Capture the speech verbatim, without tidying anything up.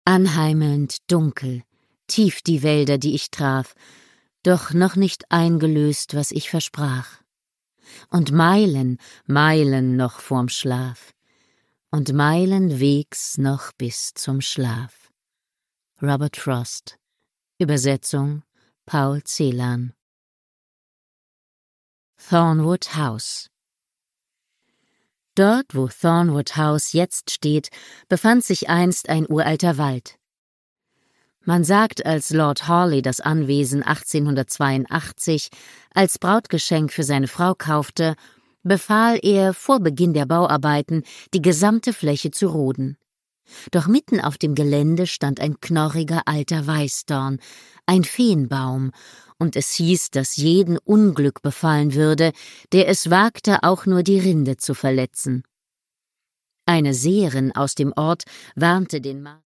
Anheimelnd, dunkel, tief die Wälder, die ich traf, doch noch nicht eingelöst, was ich versprach. Und Meilen, Meilen noch vorm Schlaf, und Meilen Wegs noch bis zum Schlaf. Robert Frost. Übersetzung Paul Celan. Thornwood House. Dort, wo Thornwood House jetzt steht, befand sich einst ein uralter Wald. Man sagt, als Lord Hawley das Anwesen achtzehnhundertzweiundachtzig als Brautgeschenk für seine Frau kaufte, befahl er vor Beginn der Bauarbeiten, die gesamte Fläche zu roden. Doch mitten auf dem Gelände stand ein knorriger alter Weißdorn, ein Feenbaum, und es hieß, dass jeden Unglück befallen würde, der es wagte, auch nur die Rinde zu verletzen. Eine Seherin aus dem Ort warnte den Mann.